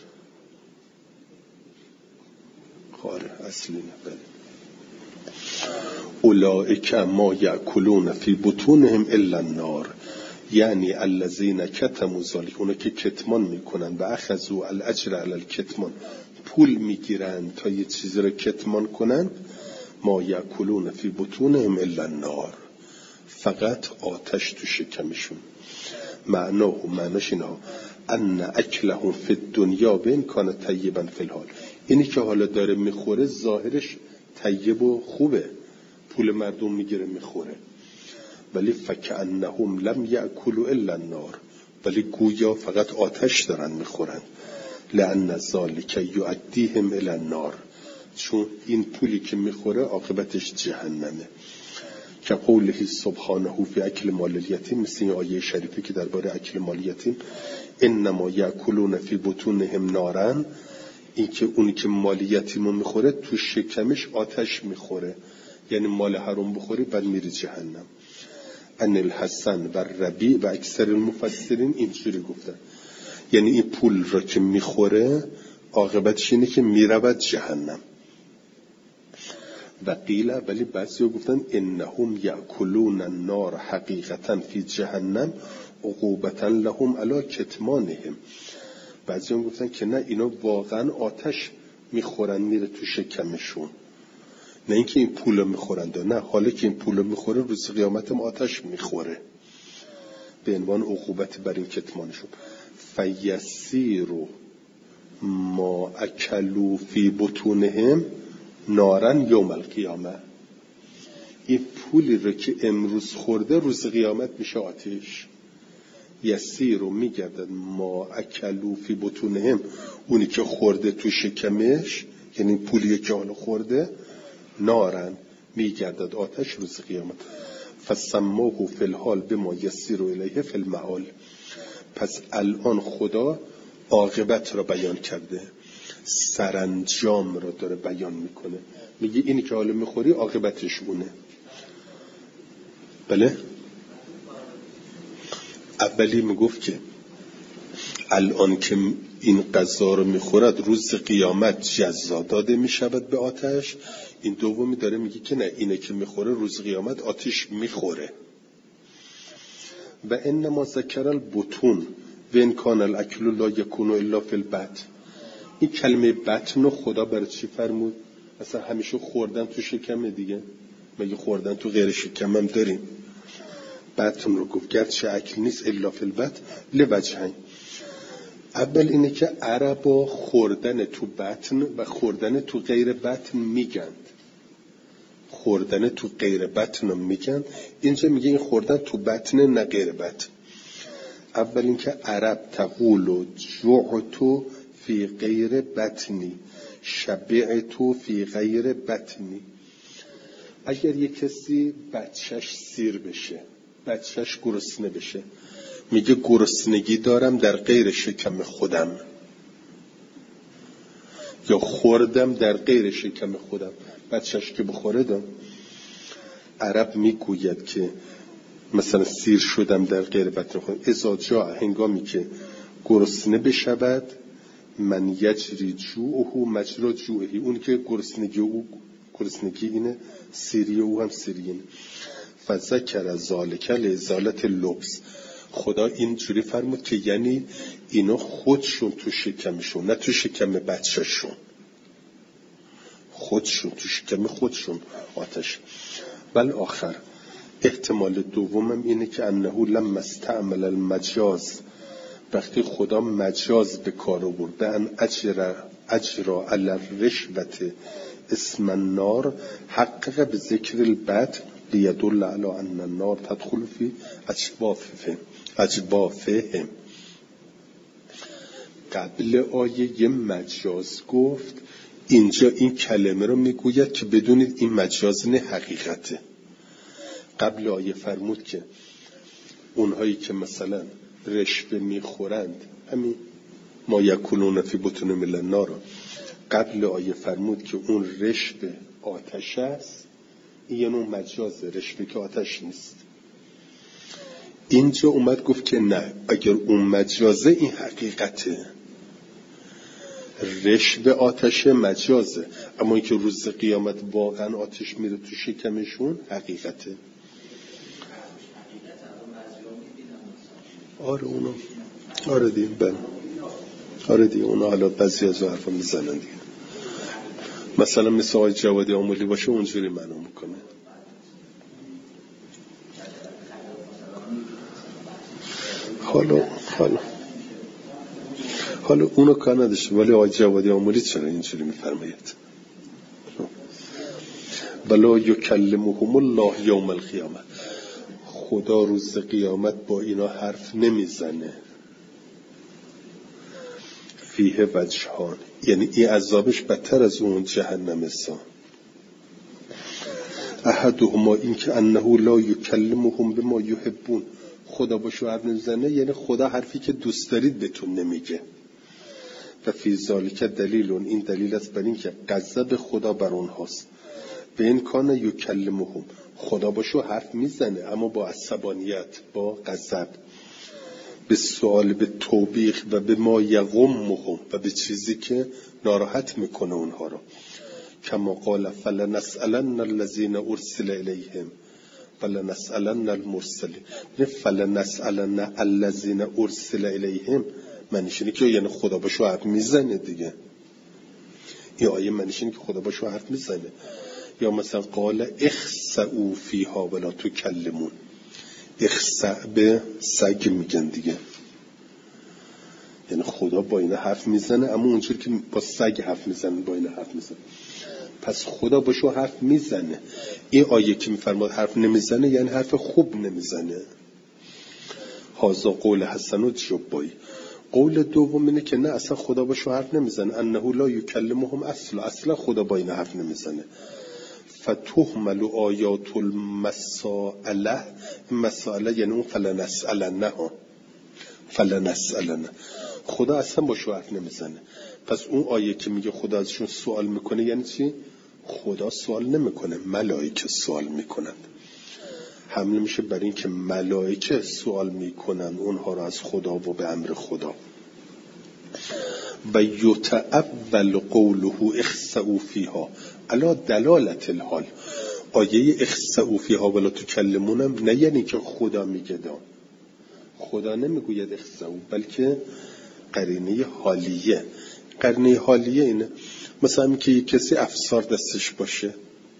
خاره اصلی نبره. اولئک ما یأکلون فی بطونهم الا النار، یعنی الذین کتموا ذلک، اونا که کتمان میکنن و اخذوا الاجر علی الکتمان، پول میگیرن تا یه چیزی رو کتمان کنن. ما یأکلون فی بطونهم الا النار، فقط آتش تو شکمشون. معناش اینا ان اکلهم فی الدنیا بین کان طیبا فی الحال، اینی که حالا داره میخوره ظاهرش طیب و خوبه، پول مردم میگیره میخوره، ولی فکأنهم لم یأکلوا الا النار، ولی گویا فقط آتش دارن میخورن. لأن ذلک یؤدیهم الی النار، چون این پولی که میخوره عاقبتش جهنمه. که قوله سبحانه فی اکل مال الیتیم، مثل این آیه شریفی که درباره اکل مال یتیم، انما یأکلون فی بطونهم نارا، این که اونی که مال یتیمو میخوره تو شکمش آتش میخوره، یعنی مال حرام بخوری بعد میری جهنم. ان الحسن و ربیع و اکثر المفسرین اینجوری گفتن، یعنی این پول را که میخوره عاقبتش اینه که میرود جهنم. و قیل، ولی بعضی ها گفتن انهم یأکلون النار حقیقتا فی جهنم عقوبتا لهم علی کتمانهم. بعضی ها گفتن که نه، اینا واقعا آتش میخورن میره تو شکمشون، نه اینکه این پول میخورن، نه، حالا که این پول میخوره روز قیامت هم آتش میخوره به عنوان عقوبت بر این کتمانشون. فیسیر ما اکلوا فی بطونهم نارن یوم القیامه، این پولی رو که امروز خورده روز قیامت میشه آتش. یسیر رو میگردد ما اکلوا فی بطونهم، اونی که خورده تو شکمش، یعنی پولی که حالا خورده، نارن میگردد آتش روز قیامت. فسموه فی الحال بما یسیر الیه فی المعال، پس الان خدا عاقبت را بیان کرده، سرانجام را داره بیان میکنه، میگه اینی که حالا میخوری عاقبتش اونه. بله، اولی میگفت که الان که این غذا رو میخورد روز قیامت جزا داده میشود به آتش. این دومی داره میگه که نه، اینه که میخوره روز قیامت آتش میخوره. و انما ذکر البطون و ان کان الاکل لا یکون الا فی البطن، این کلمه بطن رو خدا برای چی فرمود؟ اصلا همیشه خوردن تو شکم دیگه، مگه خوردن تو غیر شکم هم داریم؟ بطن رو گفت گرچه اکل نیست الا فی البطن لوجهین. اول اینه که عربا خوردن تو بطن و خوردن تو غیر بطن میگن، خوردن تو غیر بطن میگن، اینجا میگه این خوردن تو بطن نه غیر بطن. اول اینکه عرب تقول جوعتو فی غیر بطنی شبعتو فی غیر بطنی. اگر یک کسی بچهش سیر بشه، بچهش گرسنه بشه، میگه گرسنگی دارم در غیر شکم خودم، یا خوردم در غیر شکم خودم، بچهش که بخوره دام. عرب میگوید که مثلا سیر شدم در غیر بطن خودم، اذا جاء، هنگامی که گرسنه بشود، من یجری جوعه مجرا جوعه، اون که گرسنگی او گرسنگی اینه، سیری او هم سیرین. فذکر ذالک لازالت اللبس، خدا اینجوری فرمود که یعنی اینا خودشون تو شکمشون، نه تو شکم بچهشون، خودشون تو شکم خودشون آتش. بل آخر احتمال دومم اینه که انه لما استعمل المجاز، وقتی خدا مجاز به کار آورده، ان اجرا علی الرشوة اسم النار حقق به ذکر البطن لیدل علی ان النار تدخل فی اجوافهم. قبل آیه مجاز گفت، اینجا این کلمه رو میگوید که بدونید این مجاز نه، حقیقته. قبل آیه فرمود که اونهایی که مثلا رشوه میخورند، همین ما یکونون فی بطونهم الی النار، قبل آیه فرمود که اون رشوه آتش است، این یه نوع مجازه، رشوه که آتش نیست. اینجا اومد گفت که نه، اگر اون مجازه این حقیقته، رشوه آتش مجازه، اما اینکه روز قیامت واقعا آتش میره تو شکمشون حقیقته. آره اونا، آره دیگه، بله، آره دیگه، اونا حالا بعضی از حرفا میزنن دیگه. مثلا مثل آقای جوادی آمولی باشه اونجوری معنا میکنه. حالا اونو کار نداشته، ولی آقای جوادی آمولی چرا اینجوری میفرماید؟ بلا یکلمهم الله یوم القیامه، خدا روز قیامت با اینا حرف نمیزنه. فیه وجهان، یعنی این عذابش بدتر از اون جهنم است. احدهما این که انه لا یکلمهم بما یحبون، خدا با شما حرف نمیزنه یعنی خدا حرفی که دوست دارید بهتون نمیگه. و فی ذالک دلیل، این دلیل است بر این که غضب خدا بر اونهاست. به این کان یکلمهم، خدا با شما حرف میزنه اما با عصبانیت، با غضب، به سوال، به توبیخ و به ما یغمهم، و به چیزی که ناراحت میکنه اونها رو. کما قال فلنسألن الذین ارسل الیهم فلنسألن المرسلین. فلنسألن الذین ارسل الیهم معنیش اینه که یعنی خدا با شما حرف میزنه دیگه. این آیه معنیش اینه که خدا با شما حرف میزنه. یا مثلا قال اخسئوا فیها ولا تکلمون، اخسأ به سگ میگن دیگه، یعنی خدا با اینا حرف میزنه اما اونجوری که با سگ حرف میزنه با اینا حرف میزنه. پس خدا با شما حرف میزنه. این آیه که میفرماد حرف نمیزنه یعنی حرف خوب نمیزنه. هازا قول حسن و جبایی. قول دوم اینه که نه، اصلا خدا با شما حرف نمیزنه. انه لا یکلمهم اصلا خدا با اینا حرف نمیزنه. فتحمل آیات المسائله، مسائله یعنی اون فلنسألنه، خدا اصلا با شما حرف نمیزنه. پس اون آیه که میگه خدا ازشون سوال میکنه یعنی چی؟ خدا سوال نمیکنه، ملائکه سوال میکنن. حمله میشه بر این که ملائکه سوال میکنن اونها رو از خدا و به امر خدا. و یتأول قوله اخسئوا فیها علی دلالت الحال. آیه اخسئوا فیها ولا تکلمون نه یعنی که خدا میگه دام، خدا نمیگوید اخسئوا، بلکه قرینه حالیه. قرینه حالیه اینه مثلا این که کسی افسار دستش باشه.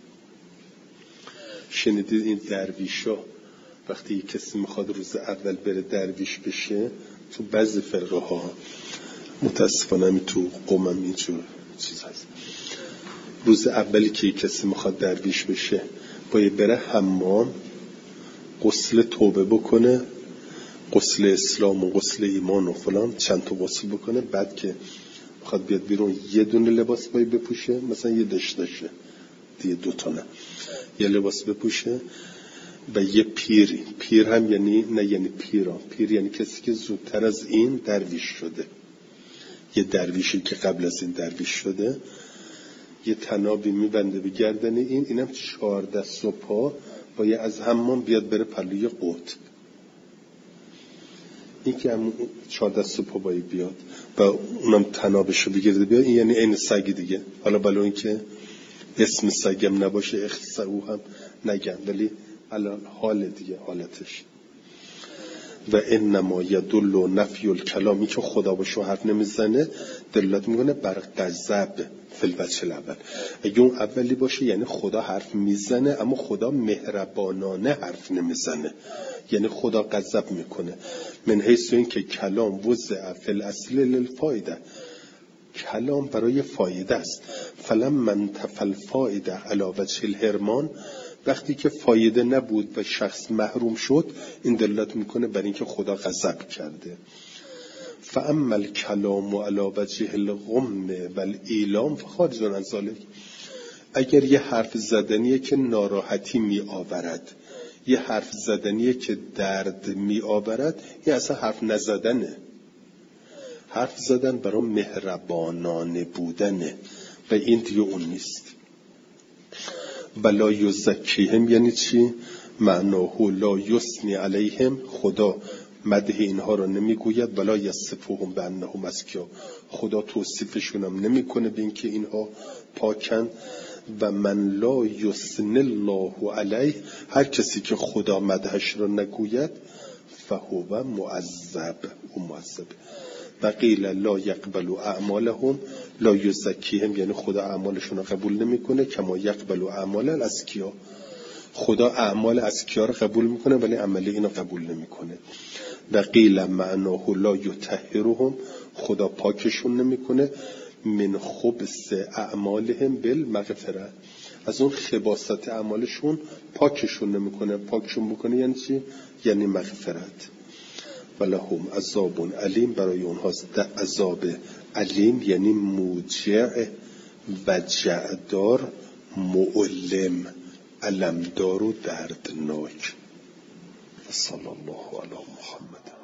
شنیدید این درویشا وقتی کسی میخواد روز اول بره درویش بشه، تو بعضی فرقه ها متاسفانه تو قومم اینجور چیز هست، روز اولی که کسی میخواد درویش بشه باید بره حمام، غسل توبه بکنه، غسل اسلام و غسل ایمان و فلان، چند تا غسل بکنه. بعد که میخواد بیاد بیرون یه دونه لباس باید بپوشه، مثلا یه دشتشه دیگه، دوتا نه، یه لباس بپوشه و یه پیر هم یعنی نه یعنی پیر یعنی کسی که زودتر از این درویش شده. یه درویشی که قبل از این درویش شده یه تنابی میبنده به گردن اینم 14 صبح باید از حمام بیاد بره پلوی قطب. این که هم 14 صبح باید بیاد و اونم تنابشو بگیرده بیاد، این یعنی این سگ دیگه. حالا بلا این که اسم سگم نباشه اخسئوا هم نگن، ولی الان حال دیگه حالتش. و انما یدل نفی الکلامی که خدا با شما حرف نمیزنه دلالت میکنه بر غضب فی الوجه الاول. اگه اون اولی باشه یعنی خدا حرف میزنه اما خدا مهربانانه حرف نمیزنه، یعنی خدا غضب میکنه. من حیث این که کلام وضع فی الاصل للفایده، کلام برای فایده است. فلما انتفى الفایده علی وجه الحرمان، وقتی که فایده نبود و شخص محروم شد این دلالت میکنه بر اینکه خدا غضب کرده. فاما الکلام علی وجه الغم والایلام فخارج عن ذلک، اگر یه حرف زدنیه که ناراحتی می آورد، یه حرف زدنیه که درد می آورد، این اصلا حرف نزدنه. حرف زدن برای مهربانانه بودنه و این دیگه اون نیست. بلا یزکیهم یعنی چی؟ معناه لا یثنی علیهم، خدا مدح اینها رو نمیگوید. بلا یصفهم بانهم ازکیا، خدا توصیفشون هم نمیکنه به اینکه اینها پاکن. و من لا یثنی الله علیه، هر کسی که خدا مدحش رو نگوید فهو معذب و معذب. و قیل لا یقبل اعمالهم لا یزکیهم، یعنی خدا اعمالشون رو قبول نمیکنه. کما یقبل اعمال الازکیا، خدا اعمال ازکیا رو قبول میکنه ولی عمل اینو قبول نمیکنه. و قیل معناه لا یطهرهم، خدا پاکشون نمیکنه من خبث اعمالهم بالمغفره، از اون خباثت اعمالشون پاکشون نمیکنه. پاکشون بکنه یعنی چی؟ یعنی مغفرت. ولهم عذاب علیم، برای اونهاست عذاب علیم، یعنی موجع وجعدار، مؤلم، علمدار و دردناک. صلی الله علی محمد.